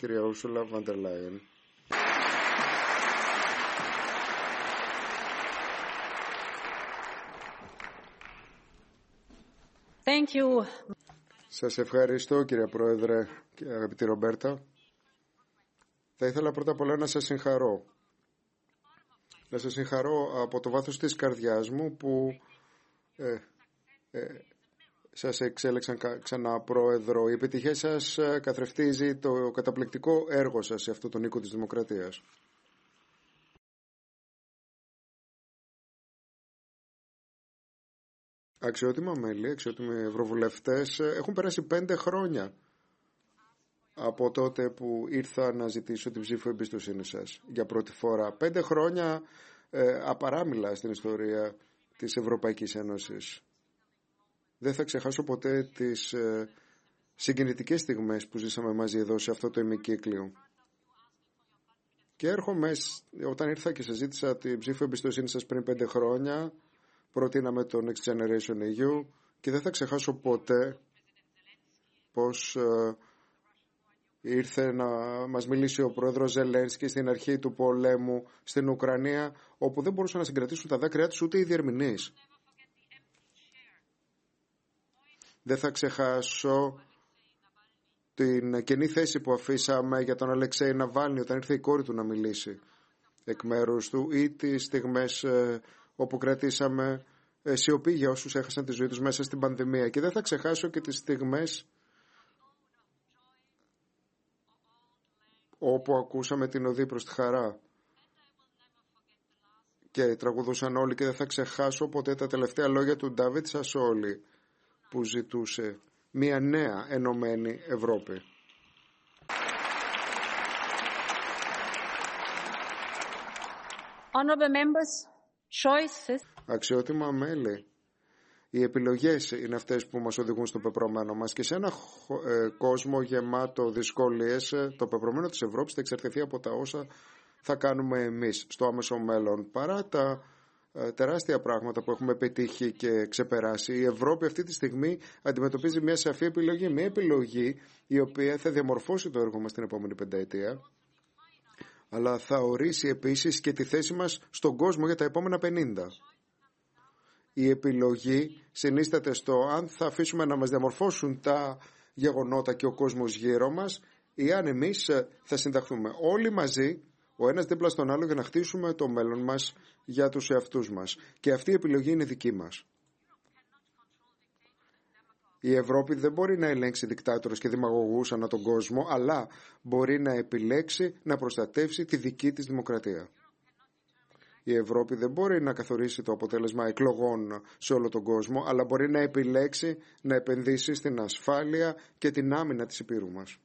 κυρία Ursula von der Leyen. Thank you. Σας ευχαριστώ κύριε Πρόεδρε και αγαπητή Ρομπέρτα. Θα ήθελα πρώτα απ' όλα να σας συγχαρώ. Να σας συγχαρώ από το βάθος της καρδιάς μου που σας εξέλεξαν ξανά πρόεδρο. Η επιτυχία σας καθρεφτίζει το καταπληκτικό έργο σας σε αυτό τον οίκο της δημοκρατίας. Αξιότιμα μέλη, αξιότιμοι ευρωβουλευτές, έχουν περάσει 5 χρόνια από τότε που ήρθα να ζητήσω την ψήφο εμπιστοσύνη σας για πρώτη φορά. 5 χρόνια απαράμιλα στην ιστορία της Ευρωπαϊκής Ένωσης. Δεν θα ξεχάσω ποτέ τις συγκινητικές στιγμές που ζήσαμε μαζί εδώ σε αυτό το ημικύκλιο. Και έρχομαι, όταν ήρθα και σας ζήτησα την ψήφο εμπιστοσύνη σας πριν 5 χρόνια, προτείναμε το Next Generation EU και δεν θα ξεχάσω ποτέ πως ήρθε να μας μιλήσει ο πρόεδρος Ζελένσκι στην αρχή του πολέμου στην Ουκρανία, όπου δεν μπορούσαν να συγκρατήσουν τα δάκρυά τους ούτε οι διερμηνείς. Δεν θα ξεχάσω την κενή θέση που αφήσαμε για τον Αλεξέη Ναβάλνη όταν ήρθε η κόρη του να μιλήσει εκ μέρους του, ή τις στιγμές όπου κρατήσαμε σιωπή για όσους έχασαν τη ζωή τους μέσα στην πανδημία. Και δεν θα ξεχάσω και τις στιγμές όπου ακούσαμε την οδή προς τη χαρά και τραγουδούσαν όλοι, και δεν θα ξεχάσω ποτέ τα τελευταία λόγια του Ντάβιτ Σασόλη που ζητούσε μια νέα ενωμένη Ευρώπη. Honorable members, choices. Αξιότιμα μέλη, οι επιλογές είναι αυτές που μας οδηγούν στο πεπρωμένο μας, και σε ένα κόσμο γεμάτο δυσκολίες, το πεπρωμένο της Ευρώπης θα εξαρτηθεί από τα όσα θα κάνουμε εμείς στο άμεσο μέλλον. Παρά τα τεράστια πράγματα που έχουμε πετύχει και ξεπεράσει, η Ευρώπη αυτή τη στιγμή αντιμετωπίζει μια σαφή επιλογή. Μια επιλογή η οποία θα διαμορφώσει το έργο μας την επόμενη πενταετία, αλλά θα ορίσει επίσης και τη θέση μας στον κόσμο για τα επόμενα 50. Η επιλογή συνίσταται στο αν θα αφήσουμε να μας διαμορφώσουν τα γεγονότα και ο κόσμος γύρω μας, ή αν εμείς θα συνταχθούμε όλοι μαζί, ο ένας δίπλα στον άλλο, για να χτίσουμε το μέλλον μας για τους εαυτούς μας. Και αυτή η επιλογή είναι δική μας. Η Ευρώπη δεν μπορεί να ελέγξει δικτάτορες και δημαγωγούς ανά τον κόσμο, αλλά μπορεί να επιλέξει να προστατεύσει τη δική της δημοκρατία. Η Ευρώπη δεν μπορεί να καθορίσει το αποτέλεσμα εκλογών σε όλο τον κόσμο, αλλά μπορεί να επιλέξει να επενδύσει στην ασφάλεια και την άμυνα της υπήρου μας.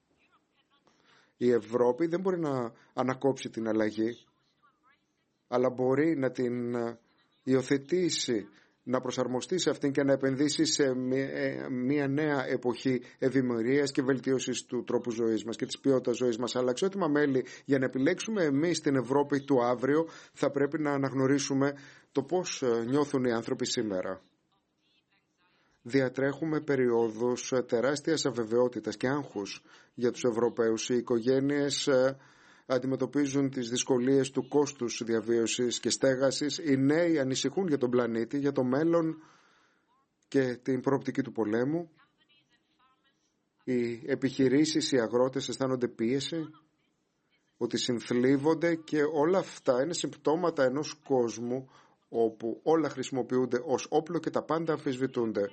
Η Ευρώπη δεν μπορεί να ανακόψει την αλλαγή, αλλά μπορεί να την υιοθετήσει, να προσαρμοστεί σε αυτήν και να επενδύσει σε μια νέα εποχή ευημερίας και βελτίωσης του τρόπου ζωής μας και της ποιότητας ζωής μας. Αλλά αξιότιμα μέλη, για να επιλέξουμε εμείς την Ευρώπη του αύριο, θα πρέπει να αναγνωρίσουμε το πώς νιώθουν οι άνθρωποι σήμερα. Διατρέχουμε περιόδους τεράστιας αβεβαιότητας και άγχους για τους Ευρωπαίους. Οι οικογένειες αντιμετωπίζουν τις δυσκολίες του κόστους διαβίωσης και στέγασης. Οι νέοι ανησυχούν για τον πλανήτη, για το μέλλον και την προοπτική του πολέμου. Οι επιχειρήσεις, οι αγρότες αισθάνονται πίεση, ότι συνθλίβονται, και όλα αυτά είναι συμπτώματα ενός κόσμου όπου όλα χρησιμοποιούνται ως όπλο και τα πάντα αμφισβητούνται.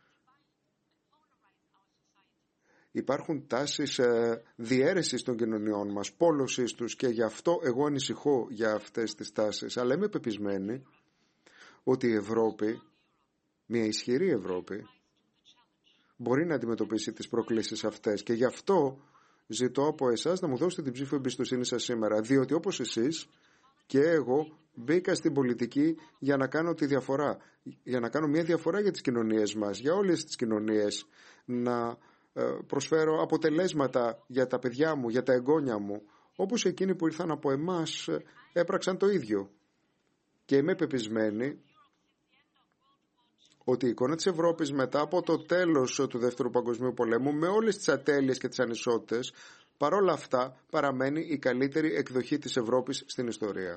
Υπάρχουν τάσεις διαίρεσης των κοινωνιών μας, πόλωσης τους, και γι' αυτό εγώ ανησυχώ για αυτές τις τάσεις. Αλλά είμαι πεπισμένη ότι η Ευρώπη, μια ισχυρή Ευρώπη, μπορεί να αντιμετωπίσει τις προκλήσεις αυτές, και γι' αυτό ζητώ από εσάς να μου δώσετε την ψήφο εμπιστοσύνη σας σήμερα, διότι όπως εσείς και εγώ μπήκα στην πολιτική για να κάνω τη διαφορά, για να κάνω μια διαφορά για τις κοινωνίες μας, για όλες τις κοινωνίες, να προσφέρω αποτελέσματα για τα παιδιά μου, για τα εγγόνια μου, όπως εκείνοι που ήρθαν από εμάς έπραξαν το ίδιο. Και είμαι πεπισμένη ότι η εικόνα της Ευρώπης μετά από το τέλος του Δεύτερου Παγκοσμίου Πολέμου, με όλες τις ατέλειες και τις ανισότητες, παρόλα αυτά παραμένει η καλύτερη εκδοχή της Ευρώπης στην ιστορία.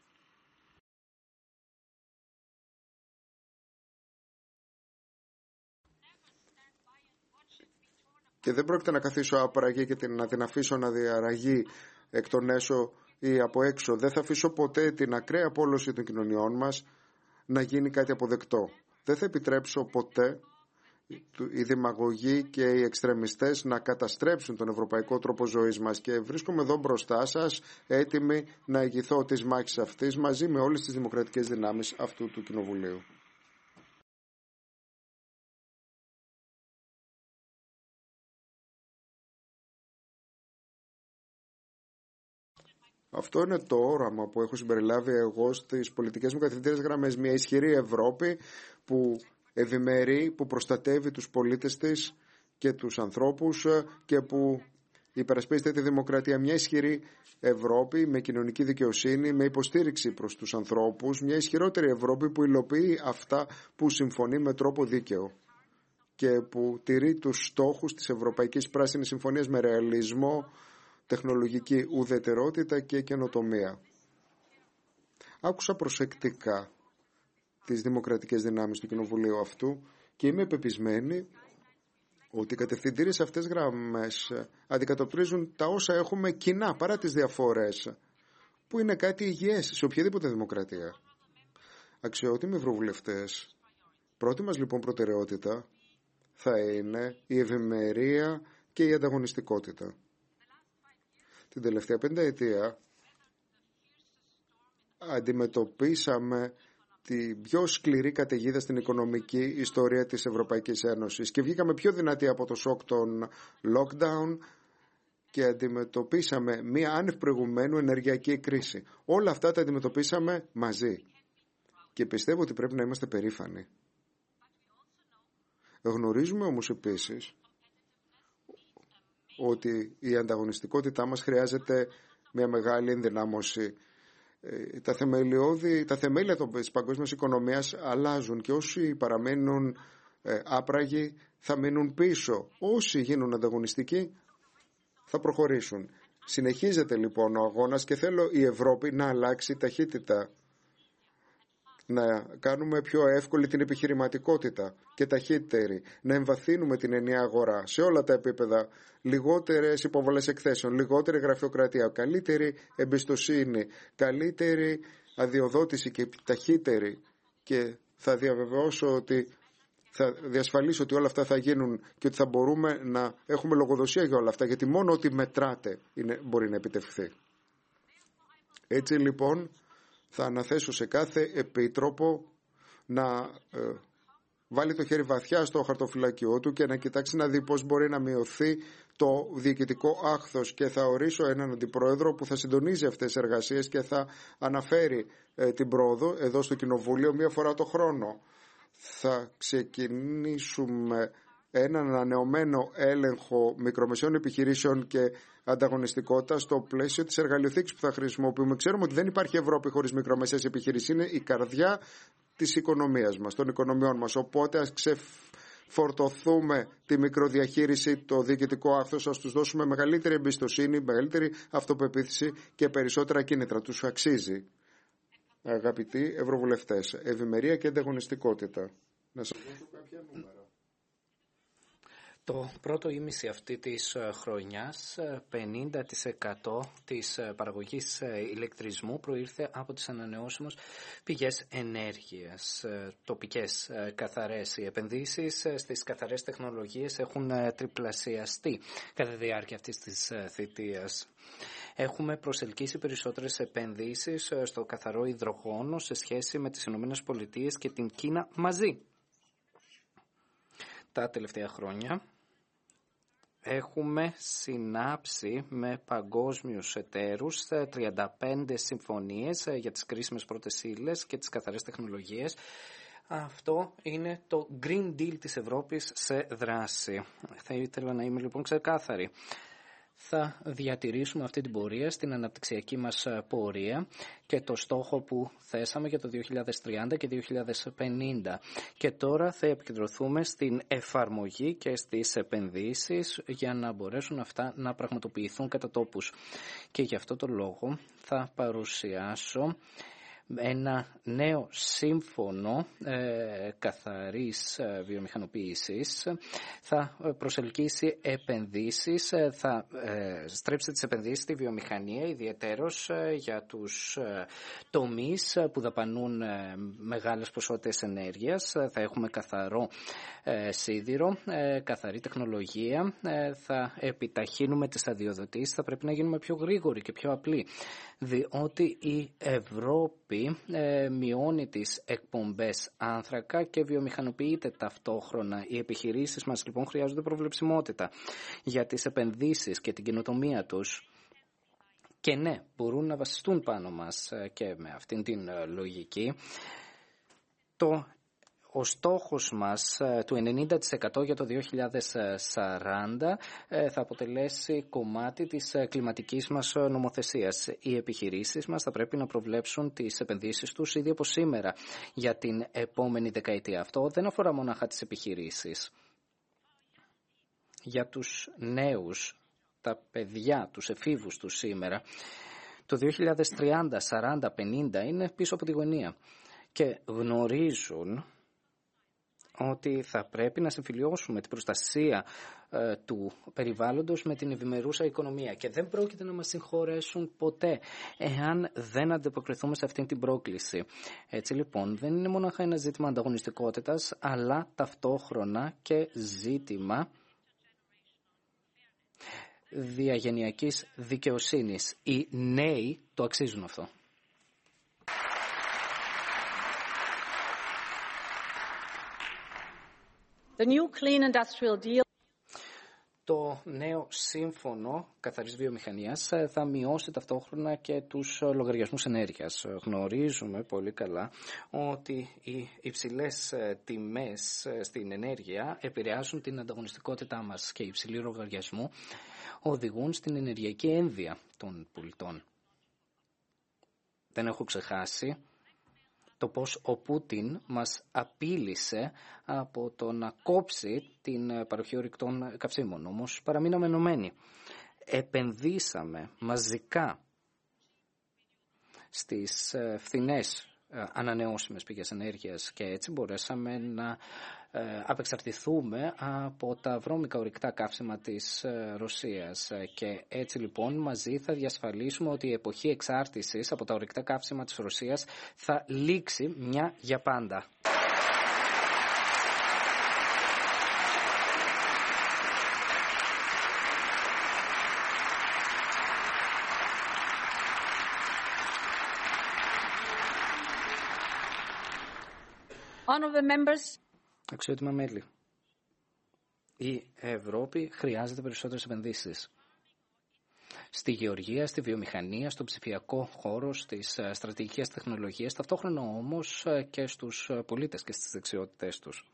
Και δεν πρόκειται να καθίσω άπραγη και να την αφήσω να διαραγεί εκ των έσω ή από έξω. Δεν θα αφήσω ποτέ την ακραία απόλωση των κοινωνιών μας να γίνει κάτι αποδεκτό. Δεν θα επιτρέψω ποτέ οι δημαγωγοί και οι εξτρεμιστές να καταστρέψουν τον ευρωπαϊκό τρόπο ζωής μας, και βρίσκομαι εδώ μπροστά σας έτοιμη να ηγηθώ της μάχης αυτής μαζί με όλες τις δημοκρατικές δυνάμεις αυτού του Κοινοβουλίου. Αυτό είναι το όραμα που έχω συμπεριλάβει εγώ στις πολιτικές μου καθημερινές γραμμές. Μια ισχυρή Ευρώπη που ευημερεί, που προστατεύει τους πολίτες της και τους ανθρώπους και που υπερασπίζεται τη δημοκρατία. Μια ισχυρή Ευρώπη με κοινωνική δικαιοσύνη, με υποστήριξη προς τους ανθρώπους. Μια ισχυρότερη Ευρώπη που υλοποιεί αυτά που συμφωνεί με τρόπο δίκαιο και που τηρεί τους στόχους της Ευρωπαϊκής Πράσινης Συμφωνίας με ρεαλισμό, τεχνολογική ουδετερότητα και καινοτομία. Άκουσα προσεκτικά τις δημοκρατικές δυνάμεις του Κοινοβουλίου αυτού και είμαι πεπισμένη ότι οι κατευθυντήριες αυτές γραμμές αντικατοπτρίζουν τα όσα έχουμε κοινά παρά τις διαφορές, που είναι κάτι υγιές σε οποιαδήποτε δημοκρατία. Αξιότιμοι ευρωβουλευτές, πρώτη μας λοιπόν προτεραιότητα θα είναι η ευημερία και η ανταγωνιστικότητα. Την τελευταία πενταετία αντιμετωπίσαμε την πιο σκληρή καταιγίδα στην οικονομική ιστορία της Ευρωπαϊκής Ένωσης και βγήκαμε πιο δυνατοί από το σοκ των lockdown και αντιμετωπίσαμε μία άνευ προηγουμένου ενεργειακή κρίση. Όλα αυτά τα αντιμετωπίσαμε μαζί και πιστεύω ότι πρέπει να είμαστε περήφανοι. Γνωρίζουμε όμως επίσης ότι η ανταγωνιστικότητά μας χρειάζεται μια μεγάλη ενδυνάμωση. Τα θεμέλια της παγκόσμιας οικονομίας αλλάζουν και όσοι παραμένουν άπραγοι θα μείνουν πίσω. Όσοι γίνουν ανταγωνιστικοί θα προχωρήσουν. Συνεχίζεται λοιπόν ο αγώνας και θέλω η Ευρώπη να αλλάξει ταχύτητα. Να κάνουμε πιο εύκολη την επιχειρηματικότητα και ταχύτερη, να εμβαθύνουμε την ενιαία αγορά σε όλα τα επίπεδα, λιγότερες υποβολές εκθέσεων, λιγότερη γραφειοκρατία, καλύτερη εμπιστοσύνη, καλύτερη αδειοδότηση και ταχύτερη, και θα διαβεβαιώσω ότι θα διασφαλίσω ότι όλα αυτά θα γίνουν και ότι θα μπορούμε να έχουμε λογοδοσία για όλα αυτά, γιατί μόνο ότι μετράτε μπορεί να επιτευχθεί. Έτσι λοιπόν θα αναθέσω σε κάθε επίτροπο να βάλει το χέρι βαθιά στο χαρτοφυλάκιό του και να κοιτάξει να δει πώς μπορεί να μειωθεί το διοικητικό άχθος, και θα ορίσω έναν αντιπρόεδρο που θα συντονίζει αυτές τις εργασίες και θα αναφέρει την πρόοδο εδώ στο Κοινοβούλιο μία φορά το χρόνο. Θα ξεκινήσουμε έναν ανανεωμένο έλεγχο μικρομεσαίων επιχειρήσεων και ανταγωνιστικότητα στο πλαίσιο της εργαλειοθήκης που θα χρησιμοποιούμε. Ξέρουμε ότι δεν υπάρχει Ευρώπη χωρίς μικρομεσαίες επιχειρήσεις. Είναι η καρδιά της οικονομίας μας, των οικονομιών μας. Οπότε ας ξεφορτωθούμε τη μικροδιαχείριση, το διοικητικό άχθος, ας τους δώσουμε μεγαλύτερη εμπιστοσύνη, μεγαλύτερη αυτοπεποίθηση και περισσότερα κίνητρα. Τους αξίζει. Αγαπητοί ευρωβουλευτές, ευημερία και ανταγωνιστικότητα. Να σας δώσω κάποια νούμερα. Το πρώτο ήμιση αυτή της χρονιάς, 50% της παραγωγής ηλεκτρισμού προήρθε από τις ανανεώσιμες πηγές ενέργειας, τοπικές καθαρές. Οι επενδύσεις στις καθαρές τεχνολογίες έχουν τριπλασιαστεί κατά τη διάρκεια αυτής της θητείας. Έχουμε προσελκύσει περισσότερες επενδύσεις στο καθαρό υδρογόνο σε σχέση με τις ΗΠΑ και την Κίνα μαζί. Τα τελευταία χρόνια έχουμε συνάψει με παγκόσμιους εταίρους 35 συμφωνίες για τις κρίσιμες πρώτες ύλες και τις καθαρές τεχνολογίες. Αυτό είναι το Green Deal της Ευρώπης σε δράση. Θα ήθελα να είμαι λοιπόν ξεκάθαρη. θα διατηρήσουμε αυτή την πορεία στην αναπτυξιακή μας πορεία και το στόχο που θέσαμε για το 2030 και 2050. Και τώρα θα επικεντρωθούμε στην εφαρμογή και στις επενδύσεις για να μπορέσουν αυτά να πραγματοποιηθούν κατά τόπους. Και γι' αυτό το λόγο θα παρουσιάσω ένα νέο σύμφωνο καθαρής βιομηχανοποίησης. Θα προσελκύσει επενδύσεις, θα στρέψει τις επενδύσεις στη βιομηχανία, ιδιαιτέρως για τους τομείς που δαπανούν μεγάλες ποσότητες ενέργειας. Θα έχουμε καθαρό σίδηρο, καθαρή τεχνολογία, θα επιταχύνουμε τις αδειοδοτήσεις, θα πρέπει να γίνουμε πιο γρήγοροι και πιο απλοί, διότι η Ευρώπη μειώνει τις εκπομπές άνθρακα και βιομηχανοποιείται ταυτόχρονα. Οι επιχειρήσεις μας λοιπόν χρειάζονται προβλεψιμότητα για τις επενδύσεις και την καινοτομία τους. Και ναι, μπορούν να βασιστούν πάνω μας και με αυτήν την λογική. Ο στόχος μας του 90% για το 2040 θα αποτελέσει κομμάτι της κλιματικής μας νομοθεσίας. Οι επιχειρήσεις μας θα πρέπει να προβλέψουν τις επενδύσεις τους ήδη από σήμερα για την επόμενη δεκαετία. Αυτό δεν αφορά μονάχα τις επιχειρήσεις. Για τους νέους, τα παιδιά, τους εφήβους τους σήμερα, το 2030, 40, 50 είναι πίσω από τη γωνία και γνωρίζουν ότι θα πρέπει να συμφιλιώσουμε την προστασία του περιβάλλοντος με την ευημερούσα οικονομία και δεν πρόκειται να μας συγχωρέσουν ποτέ εάν δεν ανταποκριθούμε σε αυτήν την πρόκληση. Έτσι λοιπόν δεν είναι μόνο ένα ζήτημα ανταγωνιστικότητας, αλλά ταυτόχρονα και ζήτημα διαγενειακής δικαιοσύνης. Οι νέοι το αξίζουν αυτό. The new clean industrial deal. Το νέο σύμφωνο καθαρής βιομηχανίας θα μειώσει ταυτόχρονα και τους λογαριασμούς ενέργειας. Γνωρίζουμε πολύ καλά ότι οι υψηλές τιμές στην ενέργεια επηρεάζουν την ανταγωνιστικότητά μας και οι υψηλοί λογαριασμοί οδηγούν στην ενεργειακή ένδυα των πολιτών. Δεν έχω ξεχάσει το πώς ο Πούτιν μας απείλησε από το να κόψει την παροχή ορυκτών καυσίμων. Όμως παραμείναμε ενωμένοι. Επενδύσαμε μαζικά στις φθηνές ανανεώσιμες πηγές ενέργειας και έτσι μπορέσαμε να απεξαρτηθούμε από τα βρώμικα ορυκτά καύσιμα της Ρωσίας και έτσι λοιπόν μαζί θα διασφαλίσουμε ότι η εποχή εξάρτησης από τα ορυκτά καύσιμα της Ρωσίας θα λήξει μια για πάντα. Αξιότιμα μέλη, η Ευρώπη χρειάζεται περισσότερες επενδύσεις στη γεωργία, στη βιομηχανία, στο ψηφιακό χώρο, στις στρατηγικές τεχνολογίες, ταυτόχρονα όμως και στους πολίτες και στις δεξιότητές τους.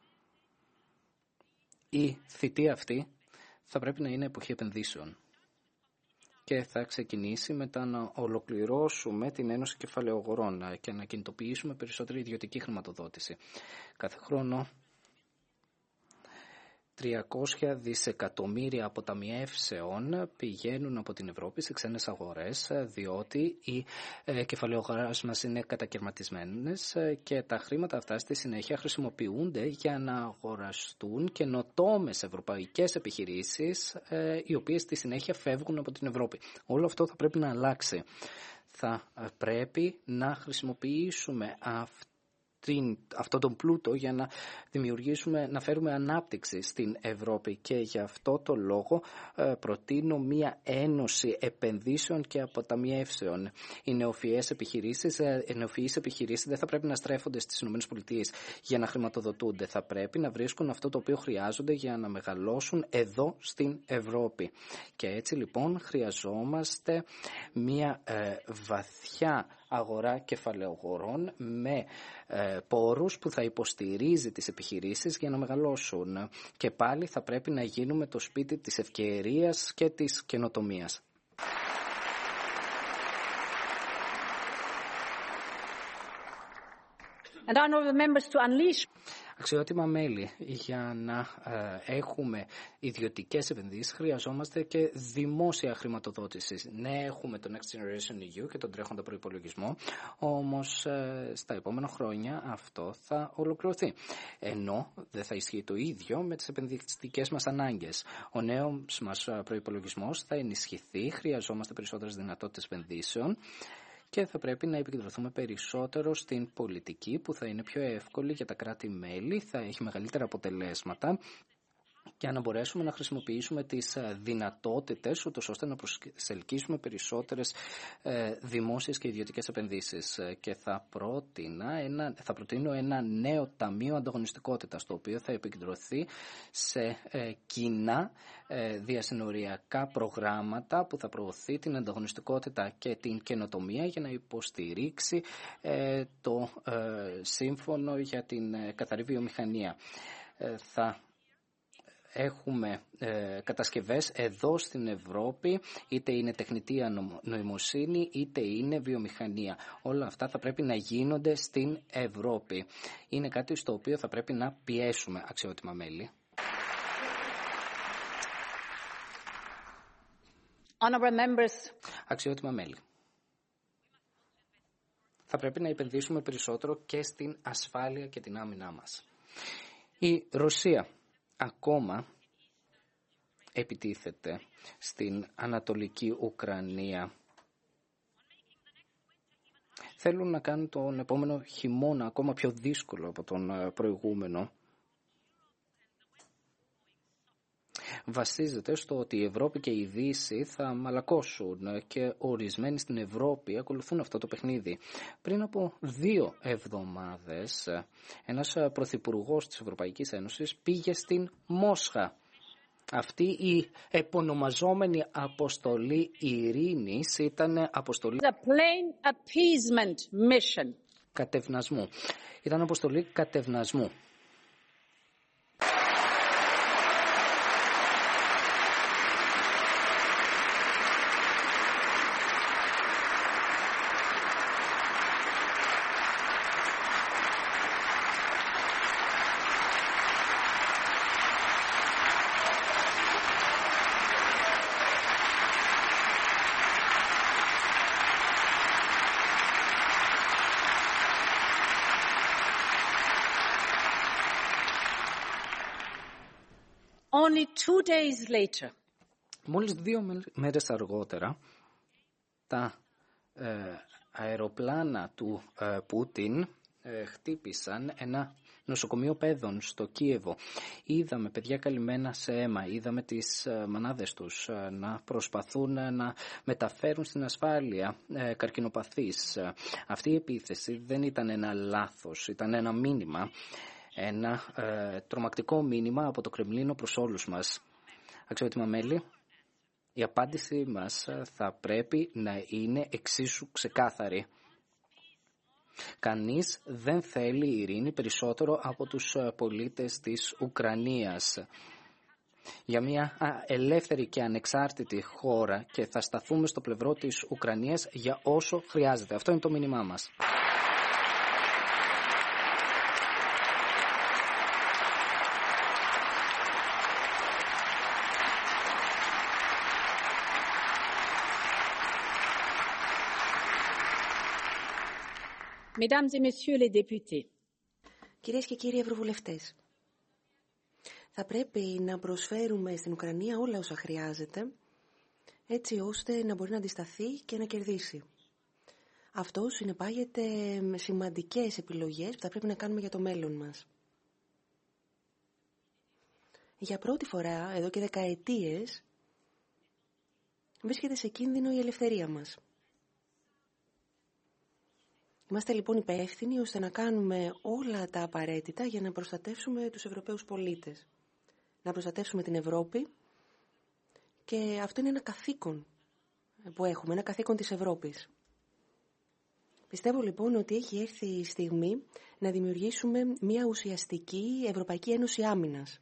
Η θητεία αυτή θα πρέπει να είναι εποχή επενδύσεων και θα ξεκινήσει μετά να ολοκληρώσουμε την Ένωση Κεφαλαιογορών και να κινητοποιήσουμε περισσότερη ιδιωτική χρηματοδότηση. Κάθε χρόνο 300 δισεκατομμύρια αποταμιεύσεων πηγαίνουν από την Ευρώπη σε ξένες αγορές, διότι οι κεφαλαιογορές μας είναι κατακαιρματισμένες και τα χρήματα αυτά στη συνέχεια χρησιμοποιούνται για να αγοραστούν καινοτόμες ευρωπαϊκές επιχειρήσεις, οι οποίες στη συνέχεια φεύγουν από την Ευρώπη. Όλο αυτό θα πρέπει να αλλάξει. Θα πρέπει να χρησιμοποιήσουμε αυτόν τον πλούτο για να δημιουργήσουμε, να φέρουμε ανάπτυξη στην Ευρώπη και γι' αυτό το λόγο προτείνω μια ένωση επενδύσεων και αποταμιεύσεων. Οι νεοφυείς επιχειρήσεις δεν θα πρέπει να στρέφονται στις ΗΠΑ για να χρηματοδοτούνται. Θα πρέπει να βρίσκουν αυτό το οποίο χρειάζονται για να μεγαλώσουν εδώ στην Ευρώπη. Και έτσι λοιπόν χρειαζόμαστε μια βαθιά αγορά κεφαλαιογορών με πόρους που θα υποστηρίζει τις επιχειρήσεις για να μεγαλώσουν. Και πάλι θα πρέπει να γίνουμε το σπίτι της ευκαιρίας και της καινοτομίας. And honourable members, to unleash. Αξιότιμα μέλη, για να έχουμε ιδιωτικές επενδύσεις χρειαζόμαστε και δημόσια χρηματοδότηση. Ναι, έχουμε το Next Generation EU και τον τρέχοντα προϋπολογισμό, όμως στα επόμενα χρόνια αυτό θα ολοκληρωθεί. Ενώ δεν θα ισχύει το ίδιο με τις επενδυτικές μας ανάγκες. Ο νέος μας προϋπολογισμός θα ενισχυθεί, χρειαζόμαστε περισσότερες δυνατότητες επενδύσεων. Και θα πρέπει να επικεντρωθούμε περισσότερο στην πολιτική που θα είναι πιο εύκολη για τα κράτη-μέλη, θα έχει μεγαλύτερα αποτελέσματα για να μπορέσουμε να χρησιμοποιήσουμε τις δυνατότητες ούτως ώστε να προσελκύσουμε περισσότερες δημόσιες και ιδιωτικές επενδύσεις. Και θα προτείνω ένα νέο ταμείο ανταγωνιστικότητας, το οποίο θα επικεντρωθεί σε κοινά διασυνοριακά προγράμματα που θα προωθεί την ανταγωνιστικότητα και την καινοτομία για να υποστηρίξει το σύμφωνο για την καθαρή βιομηχανία. Θα έχουμε κατασκευές εδώ στην Ευρώπη, είτε είναι τεχνητή νοημοσύνη, είτε είναι βιομηχανία. Όλα αυτά θα πρέπει να γίνονται στην Ευρώπη. Είναι κάτι στο οποίο θα πρέπει να πιέσουμε, αξιότιμα μέλη. Αξιότιμα μέλη. Θα πρέπει να επενδύσουμε περισσότερο και στην ασφάλεια και την άμυνά μας. Η Ρωσία ακόμα επιτίθεται στην Ανατολική Ουκρανία. Θέλουν να κάνουν τον επόμενο χειμώνα ακόμα πιο δύσκολο από τον προηγούμενο. Βασίζεται στο ότι η Ευρώπη και η Δύση θα μαλακώσουν και ορισμένοι στην Ευρώπη ακολουθούν αυτό το παιχνίδι. Πριν από 2 εβδομάδες ένας πρωθυπουργός της Ευρωπαϊκής Ένωσης πήγε στην Μόσχα. Αυτή η επωνομαζόμενη αποστολή ειρήνης ήταν αποστολή κατευνασμού. Ήταν αποστολή κατευνασμού. Only 2 days later, μόλις 2 μέρες αργότερα, τα αεροπλάνα του Πούτιν χτύπησαν ένα νοσοκομείο παιδών στο Κίεβο. Είδαμε παιδιά καλυμμένα σε αίμα, είδαμε τις μανάδες τους να προσπαθούν να μεταφέρουν στην ασφάλεια καρκινοπαθείς. Αυτή η επίθεση δεν ήταν ένα λάθος, ήταν ένα μήνυμα. Ένα τρομακτικό μήνυμα από το Κρεμλίνο προς όλους μας. Αξιότιμα μέλη, η απάντησή μας θα πρέπει να είναι εξίσου ξεκάθαρη. Κανείς δεν θέλει ειρήνη περισσότερο από τους πολίτες της Ουκρανίας. Για μια ελεύθερη και ανεξάρτητη χώρα και θα σταθούμε στο πλευρό της Ουκρανίας για όσο χρειάζεται. Αυτό είναι το μήνυμά μας. Mesdames et messieurs les députés. Κυρίες και κύριοι ευρωβουλευτές, θα πρέπει να προσφέρουμε στην Ουκρανία όλα όσα χρειάζεται, έτσι ώστε να μπορεί να αντισταθεί και να κερδίσει. Αυτό συνεπάγεται με σημαντικές επιλογές που θα πρέπει να κάνουμε για το μέλλον μας. Για πρώτη φορά, εδώ και δεκαετίες, βρίσκεται σε κίνδυνο η ελευθερία μας. Είμαστε λοιπόν υπεύθυνοι ώστε να κάνουμε όλα τα απαραίτητα για να προστατεύσουμε τους Ευρωπαίους πολίτες. Να προστατεύσουμε την Ευρώπη και αυτό είναι ένα καθήκον που έχουμε, ένα καθήκον της Ευρώπης. Πιστεύω λοιπόν ότι έχει έρθει η στιγμή να δημιουργήσουμε μια ουσιαστική Ευρωπαϊκή Ένωση Άμυνας.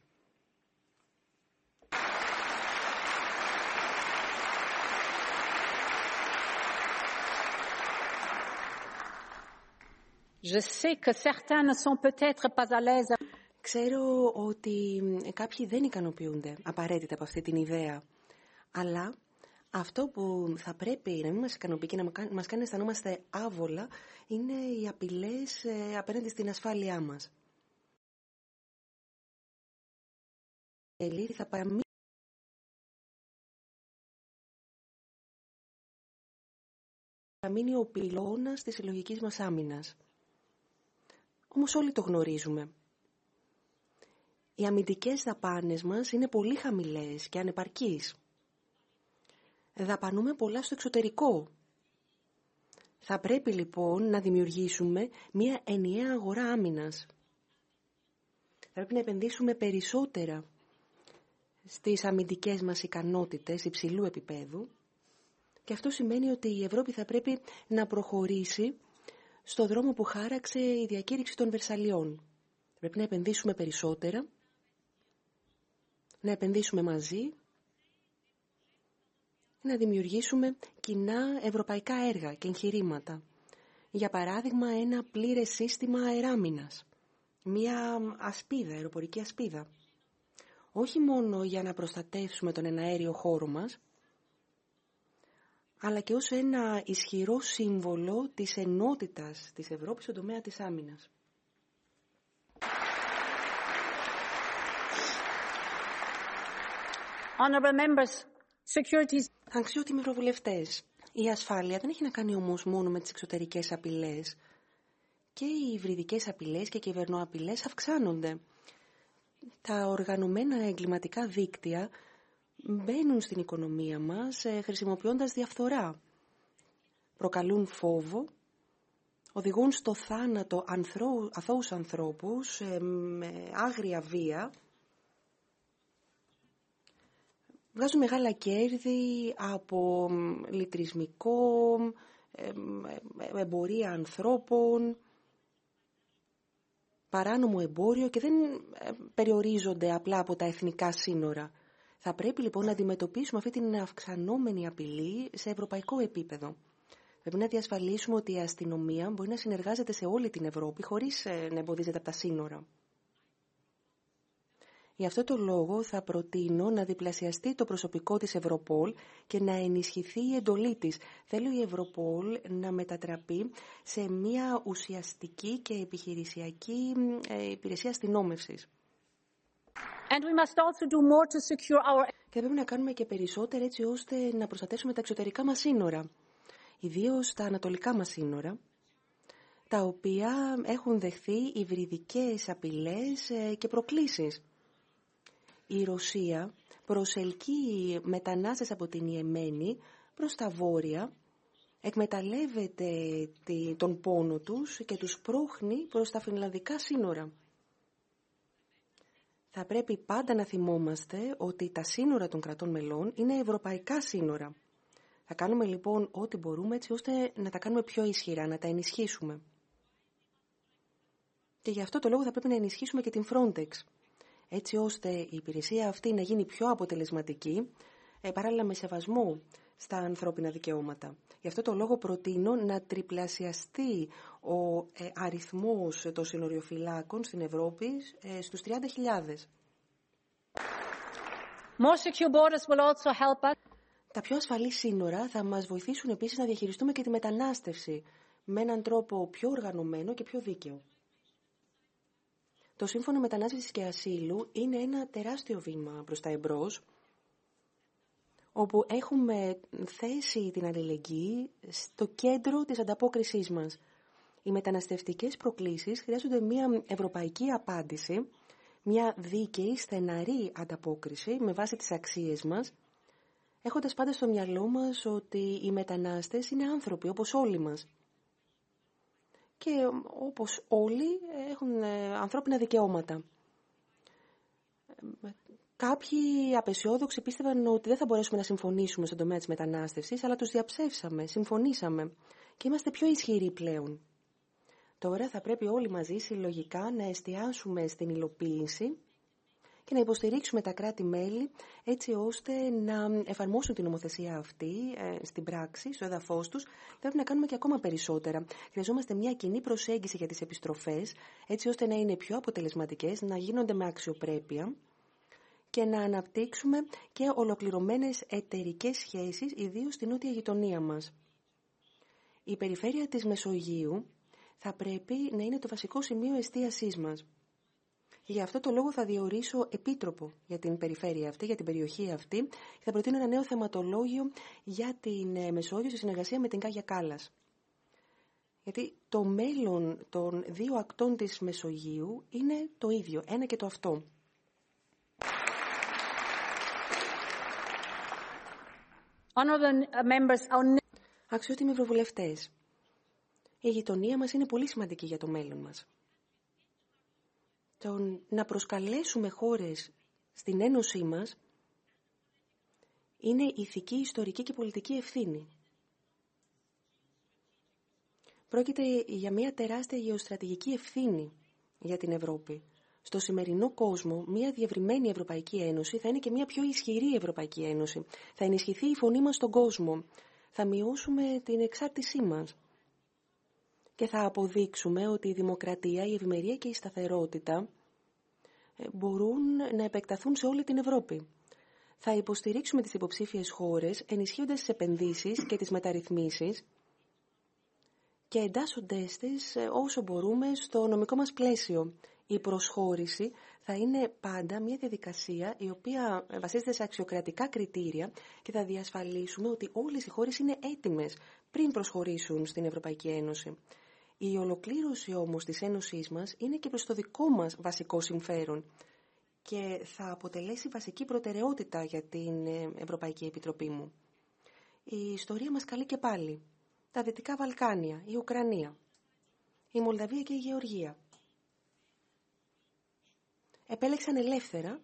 Je sais que certains ne sont peut-être pas à l'aise. Ξέρω ότι κάποιοι δεν ικανοποιούνται απαραίτητα από αυτή την ιδέα, αλλά αυτό που θα πρέπει να μην μας ικανοποιεί και να μας κάνει να αισθανόμαστε άβολα είναι οι απειλές απέναντι στην ασφάλειά μας. Θα παραμείνει ο πυλώνας της συλλογικής μας άμυνας. Όμως όλοι το γνωρίζουμε. Οι αμυντικές δαπάνες μας είναι πολύ χαμηλές και ανεπαρκείς. Δαπανούμε πολλά στο εξωτερικό. Θα πρέπει λοιπόν να δημιουργήσουμε μια ενιαία αγορά άμυνας. Θα πρέπει να επενδύσουμε περισσότερα στις αμυντικές μας ικανότητες υψηλού επίπεδου και αυτό σημαίνει ότι η Ευρώπη θα πρέπει να προχωρήσει στο δρόμο που χάραξε η διακήρυξη των Βερσαλιών. Θα πρέπει να επενδύσουμε περισσότερα, να επενδύσουμε μαζί, να δημιουργήσουμε κοινά ευρωπαϊκά έργα και εγχειρήματα. Για παράδειγμα, ένα πλήρες σύστημα αεράμινας, μια ασπίδα, αεροπορική ασπίδα. Όχι μόνο για να προστατεύσουμε τον εναέριο χώρο μας, αλλά και ως ένα ισχυρό σύμβολο της ενότητας της Ευρώπης στον τομέα της άμυνας. Honourable members, Αξιότιμοι ευρωβουλευτές, η ασφάλεια δεν έχει να κάνει όμως μόνο με τις εξωτερικές απειλές. Και οι υβριδικές απειλές και οι κυβερνοαπειλές αυξάνονται. Τα οργανωμένα εγκληματικά δίκτυα μπαίνουν στην οικονομία μας χρησιμοποιώντας διαφθορά. Προκαλούν φόβο, οδηγούν στο θάνατο αθώους ανθρώπους με άγρια βία, βγάζουν μεγάλα κέρδη από λιτρισμικό, εμπορία ανθρώπων, παράνομο εμπόριο και δεν περιορίζονται απλά από τα εθνικά σύνορα. Θα πρέπει λοιπόν να αντιμετωπίσουμε αυτή την αυξανόμενη απειλή σε ευρωπαϊκό επίπεδο. Πρέπει να διασφαλίσουμε ότι η αστυνομία μπορεί να συνεργάζεται σε όλη την Ευρώπη χωρίς να εμποδίζεται από τα σύνορα. Γι' αυτό το λόγο θα προτείνω να διπλασιαστεί το προσωπικό της Ευρωπόλ και να ενισχυθεί η εντολή της. Θέλω η Ευρωπόλ να μετατραπεί σε μια ουσιαστική και επιχειρησιακή υπηρεσία αστυνόμευσης. Και πρέπει να κάνουμε και περισσότερα έτσι ώστε να προστατεύσουμε τα εξωτερικά μας σύνορα, ιδίως τα ανατολικά μας σύνορα, τα οποία έχουν δεχθεί υβριδικές απειλές και προκλήσεις. Η Ρωσία προσελκύει μετανάστες από την Ιεμένη προς τα βόρεια, εκμεταλλεύεται τον πόνο τους και τους πρόχνει προς τα φινλανδικά σύνορα. Θα πρέπει πάντα να θυμόμαστε ότι τα σύνορα των κρατών μελών είναι ευρωπαϊκά σύνορα. Θα κάνουμε λοιπόν ό,τι μπορούμε έτσι ώστε να τα κάνουμε πιο ισχυρά, να τα ενισχύσουμε. Και γι' αυτό το λόγο θα πρέπει να ενισχύσουμε και την Frontex, έτσι ώστε η υπηρεσία αυτή να γίνει πιο αποτελεσματική, παράλληλα με σεβασμό στα ανθρώπινα δικαιώματα. Γι' αυτό το λόγο προτείνω να τριπλασιαστεί ο αριθμός των συνοριοφυλάκων στην Ευρώπη στους 30.000. Τα πιο ασφαλή σύνορα θα μας βοηθήσουν επίσης να διαχειριστούμε και τη μετανάστευση με έναν τρόπο πιο οργανωμένο και πιο δίκαιο. Το Σύμφωνο Μετανάστευσης και Ασύλου είναι ένα τεράστιο βήμα προς τα εμπρός, όπου έχουμε θέσει την αλληλεγγύη στο κέντρο της ανταπόκρισής μας. Οι μεταναστευτικές προκλήσεις χρειάζονται μια ευρωπαϊκή απάντηση, μια δίκαιη, στεναρή ανταπόκριση με βάση τις αξίες μας, έχοντας πάντα στο μυαλό μας ότι οι μετανάστες είναι άνθρωποι όπως όλοι μας. Και όπως όλοι έχουν ανθρώπινα δικαιώματα. Κάποιοι απεσιόδοξοι πίστευαν ότι δεν θα μπορέσουμε να συμφωνήσουμε στον τομέα της μετανάστευσης, αλλά τους διαψεύσαμε, συμφωνήσαμε. και είμαστε πιο ισχυροί πλέον. Τώρα θα πρέπει όλοι μαζί συλλογικά να εστιάσουμε στην υλοποίηση και να υποστηρίξουμε τα κράτη-μέλη έτσι ώστε να εφαρμόσουν την νομοθεσία αυτή στην πράξη, στο έδαφος τους. Πρέπει να κάνουμε και ακόμα περισσότερα. Χρειαζόμαστε μια κοινή προσέγγιση για τις επιστροφές, έτσι ώστε να είναι πιο αποτελεσματικές, να γίνονται με αξιοπρέπεια και να αναπτύξουμε και ολοκληρωμένες εταιρικές σχέσεις, ιδίως στην νότια γειτονία μας. Η περιφέρεια της Μεσογείου θα πρέπει να είναι το βασικό σημείο εστίασής μας. Γι' αυτό το λόγο θα διορίσω επίτροπο για την περιφέρεια αυτή, για την περιοχή αυτή και θα προτείνω ένα νέο θεματολόγιο για την Μεσόγειο σε συνεργασία με την Κάγια Κάλλας. Γιατί το μέλλον των δύο ακτών της Μεσογείου είναι το ίδιο, ένα και το αυτό. Αξιότιμοι ευρωβουλευτές, η γειτονία μας είναι πολύ σημαντική για το μέλλον μας. Να προσκαλέσουμε χώρες στην ένωσή μας είναι ηθική, ιστορική και πολιτική ευθύνη. Πρόκειται για μια τεράστια γεωστρατηγική ευθύνη για την Ευρώπη. Στο σημερινό κόσμο, μια διευρυμένη Ευρωπαϊκή Ένωση θα είναι και μια πιο ισχυρή Ευρωπαϊκή Ένωση. Θα ενισχυθεί η φωνή μας στον κόσμο. Θα μειώσουμε την εξάρτησή μας. Και θα αποδείξουμε ότι η δημοκρατία, η ευημερία και η σταθερότητα μπορούν να επεκταθούν σε όλη την Ευρώπη. Θα υποστηρίξουμε τις υποψήφιες χώρες ενισχύοντας τις επενδύσεις και τις μεταρρυθμίσεις και εντάσσοντές τις όσο μπορούμε στο νομικό μας πλαίσιο. Η προσχώρηση θα είναι πάντα μια διαδικασία η οποία βασίζεται σε αξιοκρατικά κριτήρια και θα διασφαλίσουμε ότι όλες οι χώρες είναι έτοιμες πριν προσχωρήσουν στην Ευρωπαϊκή Ένωση. Η ολοκλήρωση όμως της Ένωσής μας είναι και προς το δικό μας βασικό συμφέρον και θα αποτελέσει βασική προτεραιότητα για την Ευρωπαϊκή Επιτροπή μου. Η ιστορία μας καλεί και πάλι. Τα Δυτικά Βαλκάνια, η Ουκρανία, η Μολδαβία και η Γεωργία επέλεξαν ελεύθερα,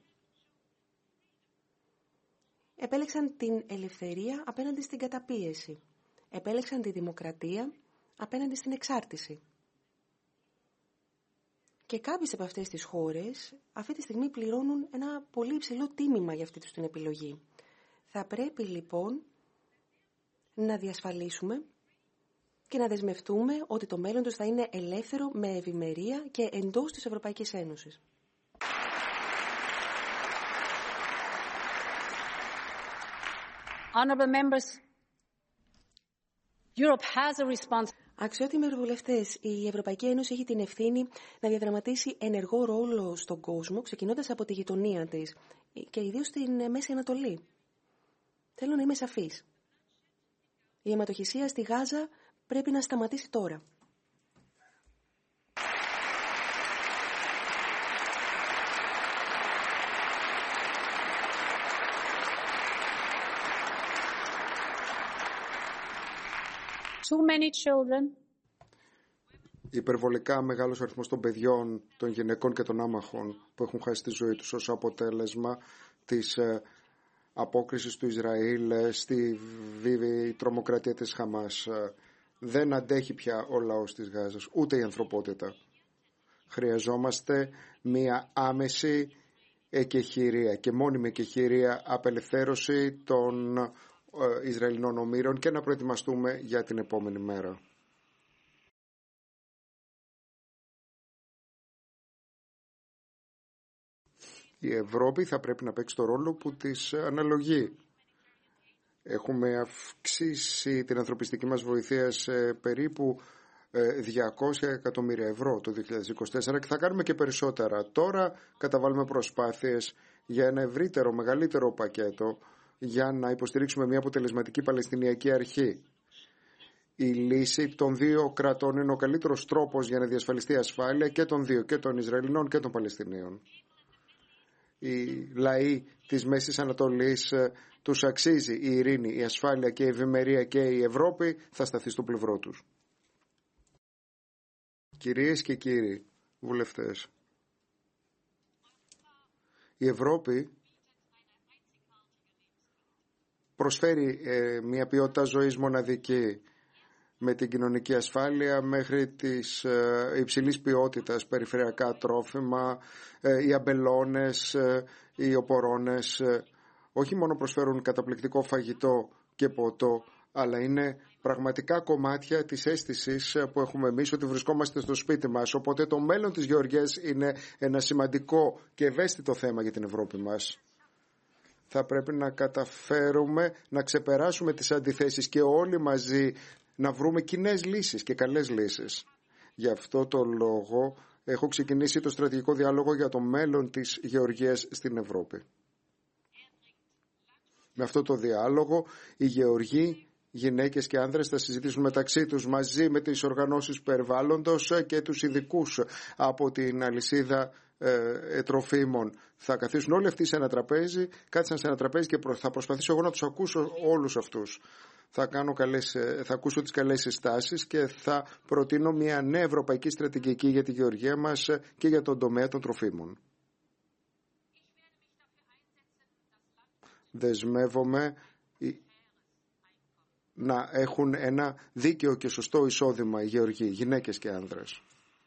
επέλεξαν την ελευθερία απέναντι στην καταπίεση, επέλεξαν τη δημοκρατία απέναντι στην εξάρτηση. Και κάποιες από αυτές τις χώρες αυτή τη στιγμή πληρώνουν ένα πολύ υψηλό τίμημα για αυτή τους την επιλογή. Θα πρέπει λοιπόν να διασφαλίσουμε και να δεσμευτούμε ότι το μέλλον τους θα είναι ελεύθερο με ευημερία και εντός της Ευρωπαϊκής Ένωσης. Honorable members, Europe has a responsibility. Αξιότιμοι ευρωβουλευτές, η Ευρωπαϊκή Ένωση έχει την ευθύνη να διαδραματίσει ενεργό ρόλο στον κόσμο, ξεκινώντας από τη γειτονία της και ιδίως στην Μέση Ανατολή. Θέλω να είμαι σαφής. Η αιματοχυσία στη Γάζα πρέπει να σταματήσει τώρα. Too many children. Υπερβολικά μεγάλος αριθμός των παιδιών, των γυναικών και των άμαχων που έχουν χάσει τη ζωή τους ως αποτέλεσμα της απόκρισης του Ισραήλ στη βίαιη τρομοκρατία της Χαμάς. Δεν αντέχει πια ο λαός της Γάζας, ούτε η ανθρωπότητα. Χρειαζόμαστε μία άμεση εκεχηρία και μόνιμη εκεχηρία, απελευθέρωση των Ισραηλινών ομήρων και να προετοιμαστούμε για την επόμενη μέρα. Η Ευρώπη θα πρέπει να παίξει το ρόλο που της αναλογεί. Έχουμε αυξήσει την ανθρωπιστική μας βοηθεία σε περίπου 200 εκατομμύρια ευρώ το 2024 και θα κάνουμε και περισσότερα. Τώρα καταβάλουμε προσπάθειες για ένα ευρύτερο, μεγαλύτερο πακέτο για να υποστηρίξουμε μια αποτελεσματική Παλαιστινιακή αρχή. Η λύση των δύο κρατών είναι ο καλύτερος τρόπος για να διασφαλιστεί ασφάλεια και των δύο, και των Ισραηλινών και των Παλαιστινίων. Οι λαοί της Μέσης Ανατολής τους αξίζει η ειρήνη, η ασφάλεια και η ευημερία και η Ευρώπη θα σταθεί στο πλευρό τους. Κυρίες και κύριοι βουλευτές, η Ευρώπη προσφέρει μια ποιότητα ζωής μοναδική. με την κοινωνική ασφάλεια μέχρι τις υψηλής ποιότητας περιφερειακά τρόφιμα, οι αμπελώνες, οι οπορώνες, όχι μόνο προσφέρουν καταπληκτικό φαγητό και ποτό, αλλά είναι πραγματικά κομμάτια της αίσθησης που έχουμε εμείς ότι βρισκόμαστε στο σπίτι μας. Οπότε το μέλλον της γεωργίας είναι ένα σημαντικό και ευαίσθητο θέμα για την Ευρώπη μας. Θα πρέπει να καταφέρουμε να ξεπεράσουμε τις αντιθέσεις και όλοι μαζί να βρούμε κοινές λύσεις και καλές λύσεις. Γι' αυτό το λόγο έχω ξεκινήσει το στρατηγικό διάλογο για το μέλλον της γεωργίας στην Ευρώπη. Με αυτό το διάλογο οι γεωργοί, γυναίκες και άνδρες θα συζητήσουν μεταξύ τους μαζί με τις οργανώσεις περιβάλλοντος και τους ειδικούς από την αλυσίδα τροφίμων. Θα καθίσουν όλοι αυτοί σε ένα τραπέζι, κάθισαν σε ένα τραπέζι και θα προσπαθήσω εγώ να τους ακούσω όλους αυτούς. Θα ακούσω τις καλές συστάσεις και θα προτείνω μια νέα ευρωπαϊκή στρατηγική για τη γεωργία μας και για τον τομέα των τροφίμων. Δεσμεύομαι να έχουν ένα δίκαιο και σωστό εισόδημα οι γεωργοί, γυναίκες και άνδρες.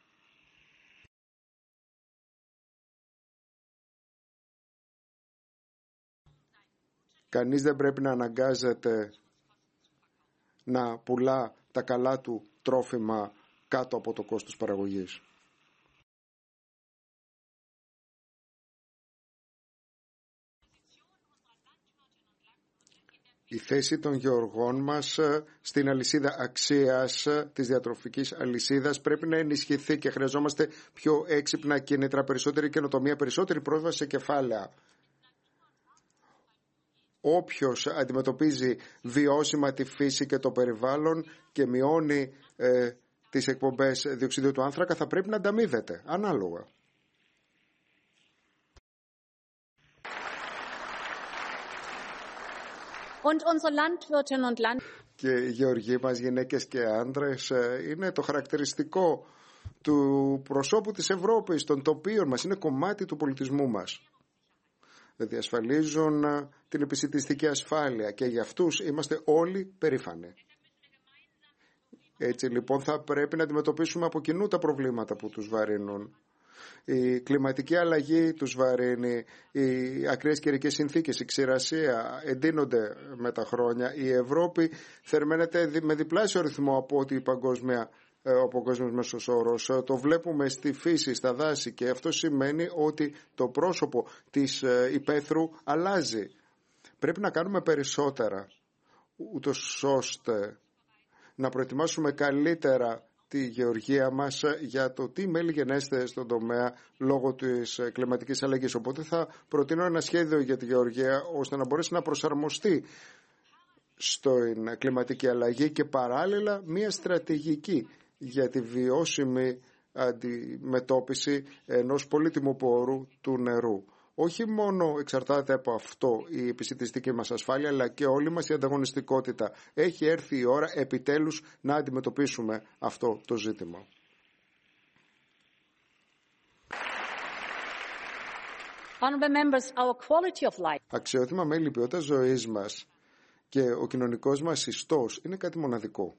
Κανείς δεν πρέπει να αναγκάζεται να πουλά τα καλά του τρόφιμα κάτω από το κόστος παραγωγής. Η θέση των γεωργών μας στην αλυσίδα αξίας της διατροφικής αλυσίδας πρέπει να ενισχυθεί και χρειαζόμαστε πιο έξυπνα κίνητρα, περισσότερη καινοτομία, περισσότερη πρόσβαση σε κεφάλαια. Όποιος αντιμετωπίζει βιώσιμα τη φύση και το περιβάλλον και μειώνει τις εκπομπές διοξιδίου του άνθρακα θα πρέπει να ανταμείβεται ανάλογα. Και οι γεωργοί μας, γυναίκες και άντρες, είναι το χαρακτηριστικό του προσώπου της Ευρώπης, των τοπίων μας, είναι κομμάτι του πολιτισμού μας. Διασφαλίζουν την επισιτιστική ασφάλεια και για αυτούς είμαστε όλοι περήφανοι. Έτσι λοιπόν θα πρέπει να αντιμετωπίσουμε από κοινού τα προβλήματα που τους βαρύνουν. Η κλιματική αλλαγή τους βαρύνει, οι ακραίες καιρικές συνθήκες, η ξηρασία εντείνονται με τα χρόνια. Η Ευρώπη θερμαίνεται με διπλάσιο ρυθμό από ότι ο παγκόσμιος μέσος όρος. Το βλέπουμε στη φύση, στα δάση και αυτό σημαίνει ότι το πρόσωπο της υπαίθρου αλλάζει. Πρέπει να κάνουμε περισσότερα, ούτως ώστε να προετοιμάσουμε καλύτερα τη γεωργία μας για το τι μέλη γενέστε στον τομέα λόγω της κλιματικής αλλαγής. Οπότε θα προτείνω ένα σχέδιο για τη γεωργία ώστε να μπορέσει να προσαρμοστεί στην κλιματική αλλαγή και παράλληλα μια στρατηγική για τη βιώσιμη αντιμετώπιση ενός πολύτιμου πόρου του νερού. Όχι μόνο εξαρτάται από αυτό η επισιτιστική μας ασφάλεια, αλλά και όλη μας η ανταγωνιστικότητα. Έχει έρθει η ώρα επιτέλους να αντιμετωπίσουμε αυτό το ζήτημα. Αξιότιμα μέλη, η ποιότητα ζωής μας και ο κοινωνικός μας ιστός είναι κάτι μοναδικό.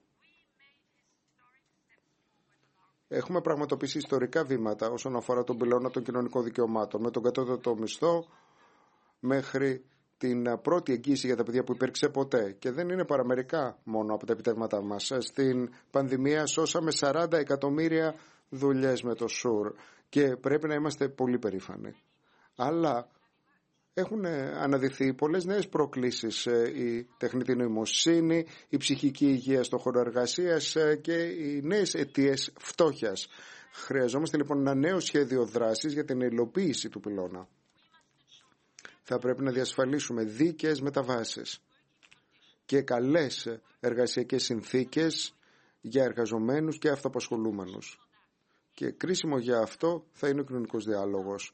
Έχουμε πραγματοποιήσει ιστορικά βήματα όσον αφορά τον πυλώνα των κοινωνικών δικαιωμάτων, με τον κατώτατο μισθό μέχρι την πρώτη εγγύηση για τα παιδιά που υπήρξε ποτέ. Και δεν είναι παραμερικά μόνο από τα επιτεύγματά μας. Στην πανδημία σώσαμε 40 εκατομμύρια δουλειές με το ΣΟΥΡ και πρέπει να είμαστε πολύ περήφανοι. Αλλά έχουν αναδειχθεί πολλές νέες προκλήσεις, η τεχνητή νοημοσύνη, η ψυχική υγεία στον χώρο εργασίας και οι νέες αιτίες φτώχειας. Χρειαζόμαστε λοιπόν ένα νέο σχέδιο δράσης για την υλοποίηση του πυλώνα. Θα πρέπει να διασφαλίσουμε δίκαιες μεταβάσεις και καλές εργασιακές συνθήκες για εργαζομένους και αυτοαπασχολούμενους. Και κρίσιμο για αυτό θα είναι ο κοινωνικός διάλογος.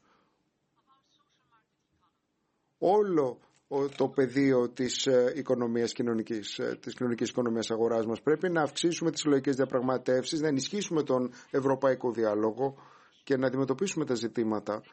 Όλο το πεδίο της κοινωνικής οικονομίας αγοράς μας πρέπει να αυξήσουμε τις συλλογικές διαπραγματεύσεις, να ενισχύσουμε τον ευρωπαϊκό διάλογο και να αντιμετωπίσουμε τα ζητήματα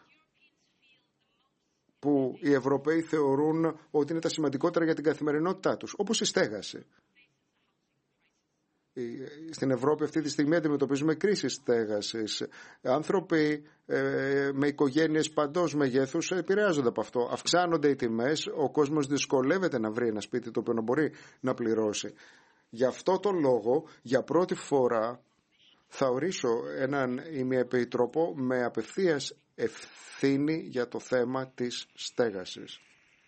που οι Ευρωπαίοι θεωρούν ότι είναι τα σημαντικότερα για την καθημερινότητά τους, όπως η στέγαση. στην Ευρώπη αυτή τη στιγμή αντιμετωπίζουμε κρίση στέγασης. Άνθρωποι με οικογένειες παντός μεγέθους επηρεάζονται από αυτό. Αυξάνονται οι τιμές, ο κόσμος δυσκολεύεται να βρει ένα σπίτι το οποίο να μπορεί να πληρώσει. Γι' αυτό το λόγο, για πρώτη φορά, θα ορίσω έναν ή μια επίτροπο με απευθείας ευθύνη για το θέμα της στέγασης.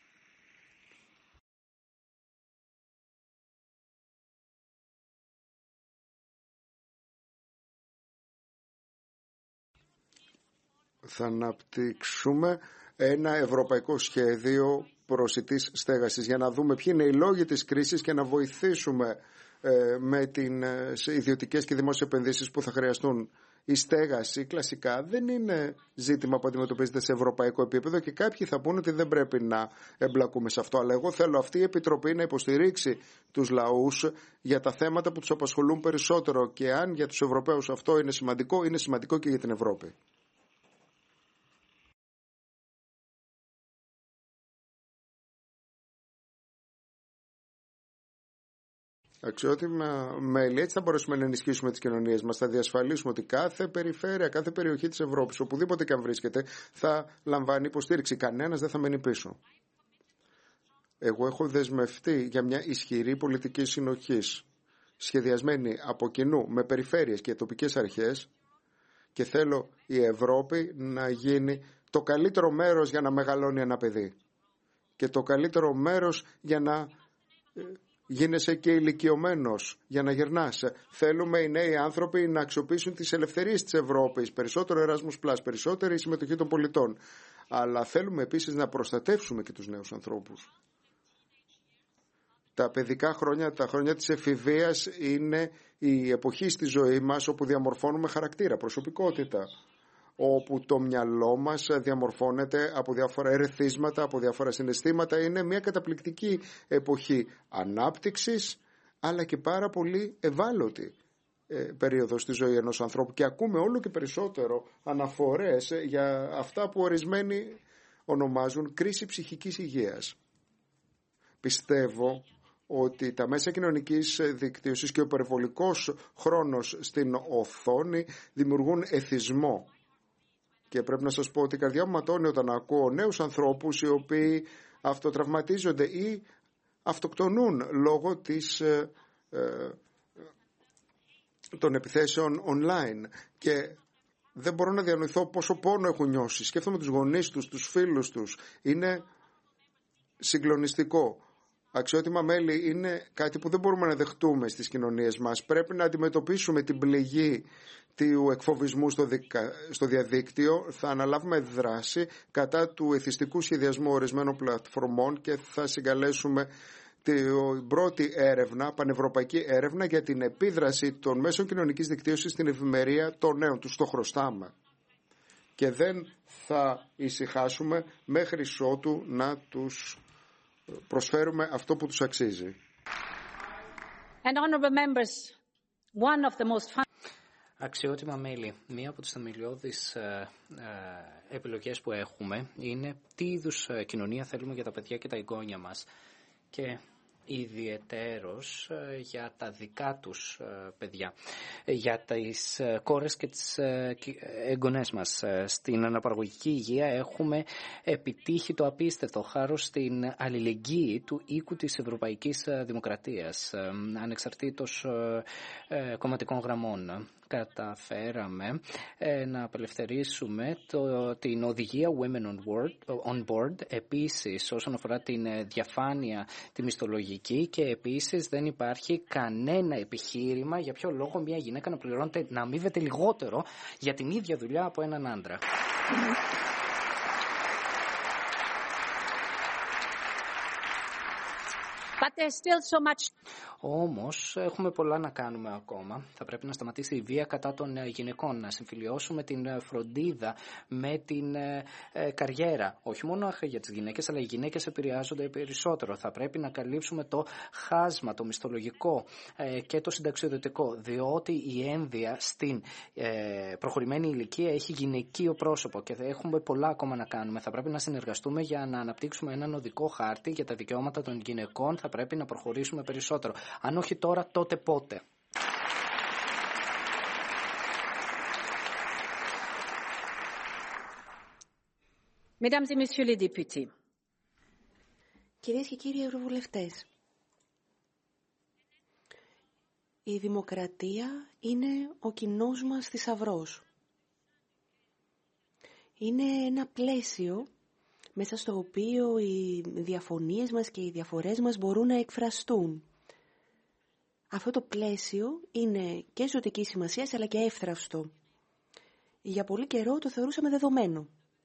Θα αναπτύξουμε ένα ευρωπαϊκό σχέδιο προσιτής στέγασης για να δούμε ποιοι είναι οι λόγοι της κρίσης και να βοηθήσουμε με τις ιδιωτικές και δημόσιες επενδύσεις που θα χρειαστούν. Η στέγαση κλασικά δεν είναι ζήτημα που αντιμετωπίζεται σε ευρωπαϊκό επίπεδο και κάποιοι θα πούνε ότι δεν πρέπει να εμπλακούμε σε αυτό. Αλλά εγώ θέλω αυτή η Επιτροπή να υποστηρίξει τους λαούς για τα θέματα που τους απασχολούν περισσότερο και αν για τους Ευρωπαίους αυτό είναι σημαντικό και για την Ευρώπη. Αξιότιμα μέλη, έτσι θα μπορέσουμε να ενισχύσουμε τις κοινωνίες μας. Θα διασφαλίσουμε ότι κάθε περιφέρεια, κάθε περιοχή της Ευρώπης, οπουδήποτε και αν βρίσκεται, θα λαμβάνει υποστήριξη. Κανένας δεν θα μένει πίσω. Εγώ έχω δεσμευτεί για μια ισχυρή πολιτική συνοχής, σχεδιασμένη από κοινού με περιφέρειες και τοπικές αρχές και θέλω η Ευρώπη να γίνει το καλύτερο μέρος για να μεγαλώνει ένα παιδί και το καλύτερο μέρος για να γίνεσαι και ηλικιωμένος για να γερνάς. Θέλουμε οι νέοι άνθρωποι να αξιοποιήσουν τις ελευθερίες της Ευρώπης, περισσότερο Erasmus+, περισσότερη συμμετοχή των πολιτών. Αλλά θέλουμε επίσης να προστατεύσουμε και τους νέους ανθρώπους. Τα παιδικά χρόνια, τα χρόνια της εφηβείας είναι η εποχή στη ζωή μας όπου διαμορφώνουμε χαρακτήρα, προσωπικότητα, όπου το μυαλό μας διαμορφώνεται από διάφορα ερεθίσματα, από διάφορα συναισθήματα. Είναι μια καταπληκτική εποχή ανάπτυξης, αλλά και πάρα πολύ ευάλωτη περίοδο στη ζωή ενός ανθρώπου και ακούμε όλο και περισσότερο αναφορές για αυτά που ορισμένοι ονομάζουν κρίση ψυχικής υγείας. Πιστεύω ότι τα μέσα κοινωνικής δικτύωσης και ο υπερβολικός χρόνος στην οθόνη δημιουργούν εθισμό. Και πρέπει να σας πω ότι η καρδιά μου ματώνει όταν ακούω νέους ανθρώπους οι οποίοι αυτοτραυματίζονται ή αυτοκτονούν λόγω των επιθέσεων online. Και δεν μπορώ να διανοηθώ πόσο πόνο έχουν νιώσει. Σκέφτομαι τους γονείς τους, τους φίλους τους. Είναι συγκλονιστικό. Αξιότιμα μέλη, είναι κάτι που δεν μπορούμε να δεχτούμε στις κοινωνίες μας. Πρέπει να αντιμετωπίσουμε την πληγή του εκφοβισμού στο διαδίκτυο. Θα αναλάβουμε δράση κατά του εθιστικού σχεδιασμού ορισμένων πλατφορμών και θα συγκαλέσουμε την πρώτη έρευνα, πανευρωπαϊκή έρευνα για την επίδραση των μέσων κοινωνικής δικτύωσης στην ευημερία των νέων. Τους το χρωστάμε. Και δεν θα ησυχάσουμε μέχρι ότου να τους προσφέρουμε αυτό που τους αξίζει. Αξιότιμα μέλη, μία από τις θεμελιώδεις επιλογές που έχουμε είναι τι είδους κοινωνία θέλουμε για τα παιδιά και τα εγγόνια μας και ιδιαιτέρως για τα δικά τους παιδιά, για τις κόρες και τις εγγονές μας. Στην αναπαραγωγική υγεία έχουμε επιτύχει το απίστευτο χάρη στην αλληλεγγύη του οίκου της Ευρωπαϊκής Δημοκρατίας, ανεξαρτήτως κομματικών γραμμών. Καταφέραμε να απελευθερήσουμε την οδηγία Women on Board, επίσης όσον αφορά την διαφάνεια τη μισθολογική και επίσης δεν υπάρχει κανένα επιχείρημα για ποιο λόγο μια γυναίκα να αμείβεται λιγότερο για την ίδια δουλειά από έναν άντρα. But there's still so much. Όμως έχουμε πολλά να κάνουμε ακόμα. Θα πρέπει να σταματήσει η βία κατά των γυναικών, να συμφιλιώσουμε την φροντίδα με την καριέρα. Όχι μόνο για τις γυναίκες, αλλά οι γυναίκες επηρεάζονται περισσότερο. Θα πρέπει να καλύψουμε το χάσμα, το μισθολογικό και το συνταξιοδοτικό, διότι η ένδυα στην προχωρημένη ηλικία έχει γυναικείο πρόσωπο και έχουμε πολλά ακόμα να κάνουμε. Θα πρέπει να συνεργαστούμε για να αναπτύξουμε έναν οδικό χάρτη για τα δικαιώματα των γυναικών. Θα πρέπει να προχωρήσουμε περισσότερο. Αν όχι τώρα, τότε πότε. Mesdames et messieurs les députés. Κυρίες και κύριοι ευρωβουλευτές, η δημοκρατία είναι ο κοινός μας θησαυρός. Είναι ένα πλαίσιο μέσα στο οποίο οι διαφωνίες μας και οι διαφορές μας μπορούν να εκφραστούν. Αυτό το πλαίσιο είναι και ζωτικής σημασίας αλλά και εύθραυστο. Για πολύ καιρό το θεωρούσαμε δεδομένο.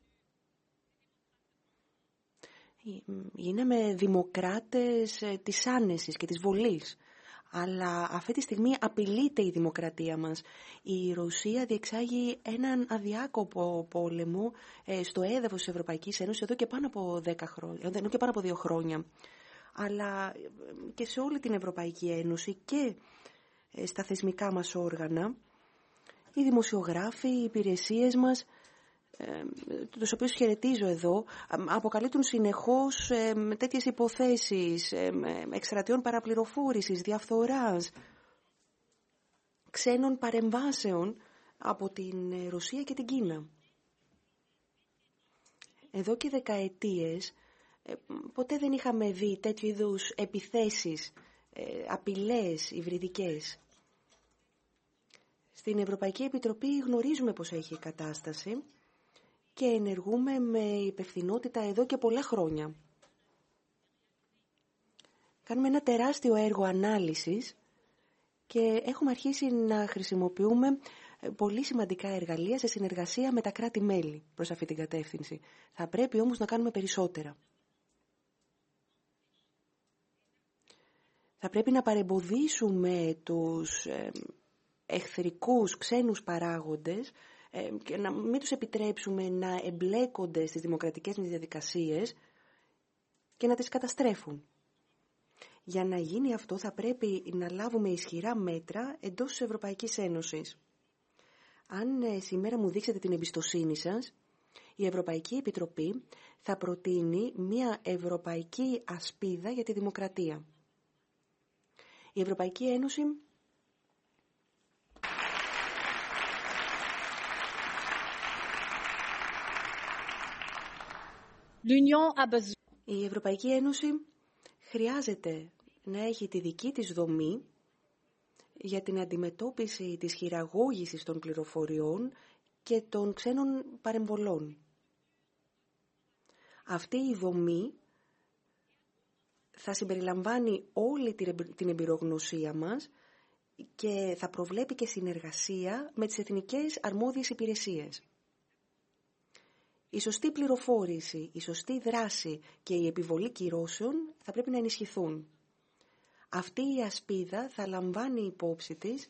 Γίναμε δημοκράτες της άνεσης και της βολής. Αλλά αυτή τη στιγμή απειλείται η δημοκρατία μας. Η Ρωσία διεξάγει έναν αδιάκοπο πόλεμο στο έδαφος της Ευρωπαϊκής Ένωσης εδώ και πάνω από 10 χρόνια, εδώ και πάνω από 2 χρόνια. Αλλά και σε όλη την Ευρωπαϊκή Ένωση και στα θεσμικά μας όργανα, οι δημοσιογράφοι, οι υπηρεσίες μας, τους οποίους χαιρετίζω εδώ, αποκαλύπτουν συνεχώς τέτοιες υποθέσεις εκστρατιών παραπληροφόρησης, διαφθοράς, ξένων παρεμβάσεων από την Ρωσία και την Κίνα. Εδώ και δεκαετίες ποτέ δεν είχαμε δει τέτοιου είδους επιθέσεις, απειλές υβριδικές. Στην Ευρωπαϊκή Επιτροπή γνωρίζουμε πώς έχει η κατάσταση και ενεργούμε με υπευθυνότητα εδώ και πολλά χρόνια. Κάνουμε ένα τεράστιο έργο ανάλυσης και έχουμε αρχίσει να χρησιμοποιούμε πολύ σημαντικά εργαλεία σε συνεργασία με τα κράτη-μέλη προς αυτή την κατεύθυνση. Θα πρέπει όμως να κάνουμε περισσότερα. Θα πρέπει να παρεμποδίσουμε τους εχθρικούς ξένους παράγοντες και να μην τους επιτρέψουμε να εμπλέκονται στις δημοκρατικές μας διαδικασίες και να τις καταστρέφουν. Για να γίνει αυτό θα πρέπει να λάβουμε ισχυρά μέτρα εντός της Ευρωπαϊκής Ένωσης. Αν σήμερα μου δείξετε την εμπιστοσύνη σας, η Ευρωπαϊκή Επιτροπή θα προτείνει μια ευρωπαϊκή ασπίδα για τη δημοκρατία. Η Ευρωπαϊκή Ένωση Η Ευρωπαϊκή Ένωση χρειάζεται να έχει τη δική της δομή για την αντιμετώπιση της χειραγώγησης των πληροφοριών και των ξένων παρεμβολών. Αυτή η δομή θα συμπεριλαμβάνει όλη την εμπειρογνωσία μας και θα προβλέπει και συνεργασία με τις εθνικές αρμόδιες υπηρεσίες. Η σωστή πληροφόρηση, η σωστή δράση και η επιβολή κυρώσεων θα πρέπει να ενισχυθούν. Αυτή η ασπίδα θα λαμβάνει υπόψη της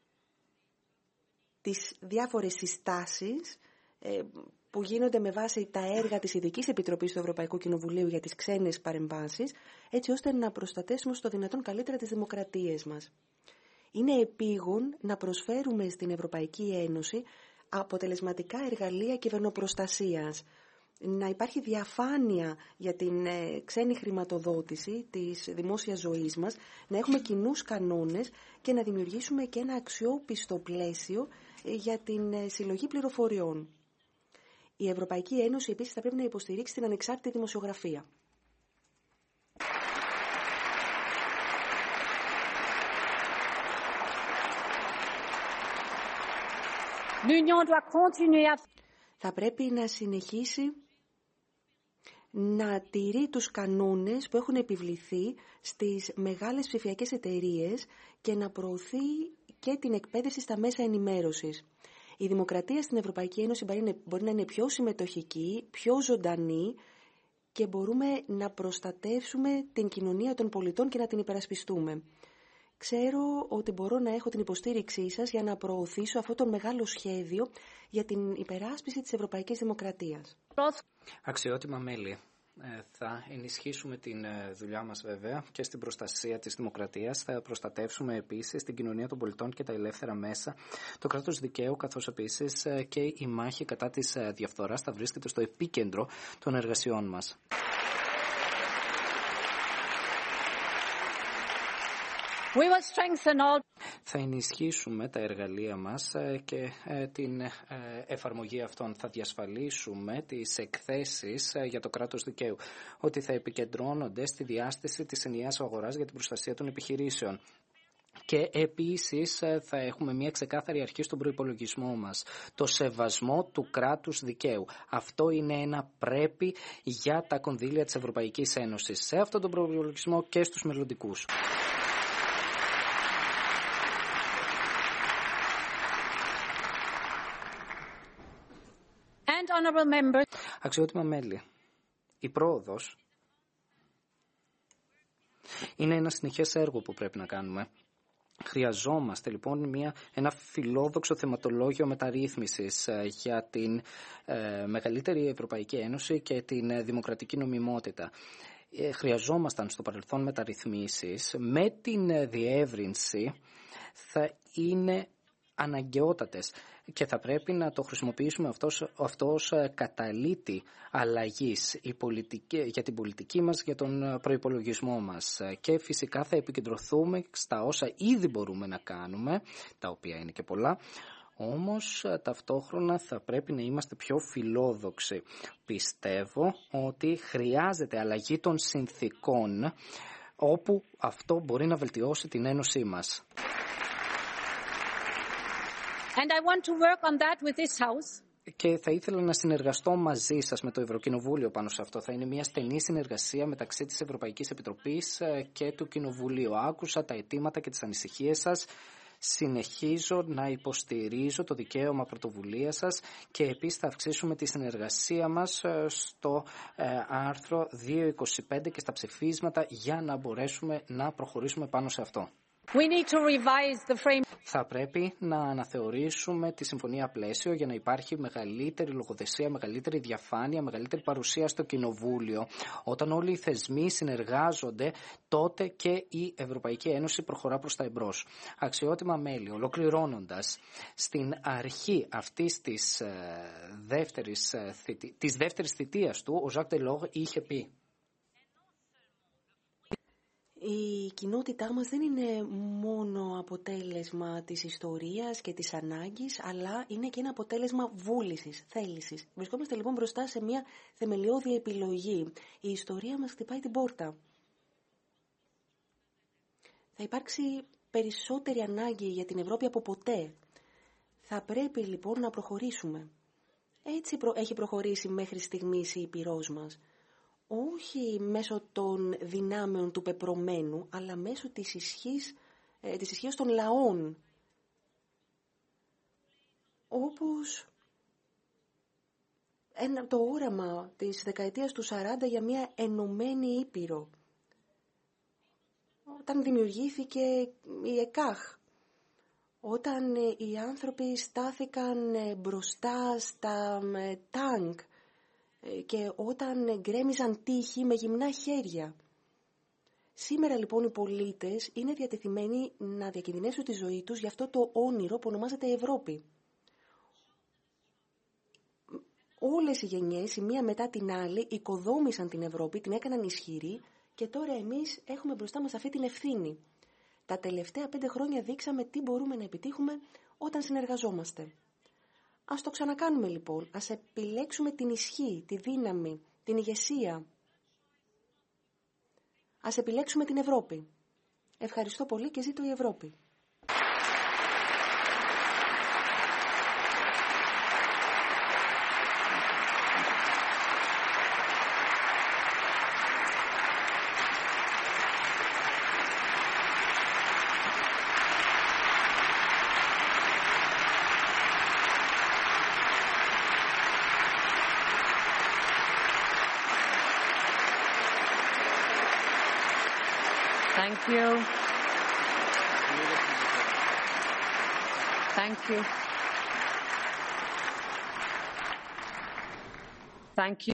τις διάφορες συστάσεις που γίνονται με βάση τα έργα της Ειδικής Επιτροπής του Ευρωπαϊκού Κοινοβουλίου για τις ξένες παρεμβάσεις, έτσι ώστε να προστατεύσουμε στο δυνατόν καλύτερα τις δημοκρατίες μας. Είναι επίγον να προσφέρουμε στην Ευρωπαϊκή Ένωση αποτελεσματικά εργαλεία κυβερνοπροστασίας, να υπάρχει διαφάνεια για την ξένη χρηματοδότηση της δημόσιας ζωής μας, να έχουμε κοινούς κανόνες και να δημιουργήσουμε και ένα αξιόπιστο πλαίσιο για την συλλογή πληροφοριών. Η Ευρωπαϊκή Ένωση επίσης θα πρέπει να υποστηρίξει την ανεξάρτητη δημοσιογραφία. Θα πρέπει να συνεχίσει να τηρεί τους κανόνες που έχουν επιβληθεί στις μεγάλες ψηφιακές εταιρείες και να προωθεί και την εκπαίδευση στα μέσα ενημέρωσης. Η δημοκρατία στην Ευρωπαϊκή Ένωση μπορεί να είναι πιο συμμετοχική, πιο ζωντανή και μπορούμε να προστατεύσουμε την κοινωνία των πολιτών και να την υπερασπιστούμε. Ξέρω ότι μπορώ να έχω την υποστήριξή σας για να προωθήσω αυτό το μεγάλο σχέδιο για την υπεράσπιση της ευρωπαϊκής δημοκρατίας. Αξιότιμα μέλη, θα ενισχύσουμε την δουλειά μας βέβαια και στην προστασία της δημοκρατίας. Θα προστατεύσουμε επίσης την κοινωνία των πολιτών και τα ελεύθερα μέσα, το κράτος δικαίου, καθώς επίσης και η μάχη κατά της διαφθοράς θα βρίσκεται στο επίκεντρο των εργασιών μας. We will strengthen all... Θα ενισχύσουμε τα εργαλεία μας και την εφαρμογή αυτών. Θα διασφαλίσουμε τις εκθέσεις για το κράτος δικαίου, ότι θα επικεντρώνονται στη διάσταση της ενιαίας αγοράς για την προστασία των επιχειρήσεων. Και επίσης θα έχουμε μια ξεκάθαρη αρχή στον προϋπολογισμό μας, το σεβασμό του κράτους δικαίου. Αυτό είναι ένα πρέπει για τα κονδύλια της Ευρωπαϊκής Ένωσης, σε αυτόν τον προϋπολογισμό και στους μελλοντικούς. Αξιότιμα μέλη, η πρόοδος είναι ένα συνεχές έργο που πρέπει να κάνουμε. Χρειαζόμαστε λοιπόν ένα φιλόδοξο θεματολόγιο μεταρρύθμισης για την μεγαλύτερη Ευρωπαϊκή Ένωση και την δημοκρατική νομιμότητα. Χρειαζόμασταν στο παρελθόν μεταρρυθμίσεις. Με την διεύρυνση θα είναι αναγκαιότατες και θα πρέπει να το χρησιμοποιήσουμε αυτό ως καταλήτη αλλαγής για την πολιτική μας, για τον προϋπολογισμό μας. Και φυσικά θα επικεντρωθούμε στα όσα ήδη μπορούμε να κάνουμε, τα οποία είναι και πολλά, όμως ταυτόχρονα θα πρέπει να είμαστε πιο φιλόδοξοι. Πιστεύω ότι χρειάζεται αλλαγή των συνθήκων, όπου αυτό μπορεί να βελτιώσει την ένωσή μας. And I want to work on that with this house. Και θα ήθελα να συνεργαστώ μαζί σας με το Ευρωκοινοβούλιο πάνω σε αυτό. Θα είναι μια στενή συνεργασία μεταξύ της Ευρωπαϊκής Επιτροπής και του Κοινοβουλίου. Άκουσα τα αιτήματα και τις ανησυχίες σας. Συνεχίζω να υποστηρίζω το δικαίωμα πρωτοβουλίας σας και επίσης θα αυξήσουμε τη συνεργασία μας στο άρθρο 225 και στα ψηφίσματα για να μπορέσουμε να προχωρήσουμε πάνω σε αυτό. We need to revise the frame. Θα πρέπει να αναθεωρήσουμε τη συμφωνία πλαίσιο για να υπάρχει μεγαλύτερη λογοδεσία, μεγαλύτερη διαφάνεια, μεγαλύτερη παρουσία στο Κοινοβούλιο. Όταν όλοι οι θεσμοί συνεργάζονται, τότε και η Ευρωπαϊκή Ένωση προχωρά προς τα εμπρός. Αξιότιμα μέλη, ολοκληρώνοντας, στην αρχή αυτής της δεύτερης θητείας του, ο Ζακ Ντελόρ είχε πει: η κοινότητά μας δεν είναι μόνο αποτέλεσμα της ιστορίας και της ανάγκης, αλλά είναι και ένα αποτέλεσμα βούλησης, θέλησης. Βρισκόμαστε λοιπόν μπροστά σε μια θεμελιώδη επιλογή. Η ιστορία μας χτυπάει την πόρτα. Θα υπάρξει περισσότερη ανάγκη για την Ευρώπη από ποτέ. Θα πρέπει λοιπόν να προχωρήσουμε. Έτσι έχει προχωρήσει μέχρι στιγμής η Ήπειρός μας. Όχι μέσω των δυνάμεων του πεπρωμένου, αλλά μέσω της ισχύας των λαών. Όπως το όραμα της δεκαετίας του 40 για μια ενωμένη Ήπειρο. Όταν δημιουργήθηκε η ΕΚΑΧ, όταν οι άνθρωποι στάθηκαν μπροστά στα τάγκ, και όταν γκρέμιζαν τείχη με γυμνά χέρια. Σήμερα λοιπόν οι πολίτες είναι διατεθειμένοι να διακινδυνεύσουν τη ζωή τους για αυτό το όνειρο που ονομάζεται Ευρώπη. Όλες οι γενιές, η μία μετά την άλλη, οικοδόμησαν την Ευρώπη, την έκαναν ισχυρή και τώρα εμείς έχουμε μπροστά μας αυτή την ευθύνη. Τα τελευταία 5 χρόνια δείξαμε τι μπορούμε να επιτύχουμε όταν συνεργαζόμαστε. Ας το ξανακάνουμε λοιπόν, ας επιλέξουμε την ισχύ, τη δύναμη, την ηγεσία. Ας επιλέξουμε την Ευρώπη. Ευχαριστώ πολύ και ζήτω η Ευρώπη. Thank you. Thank you. Thank you.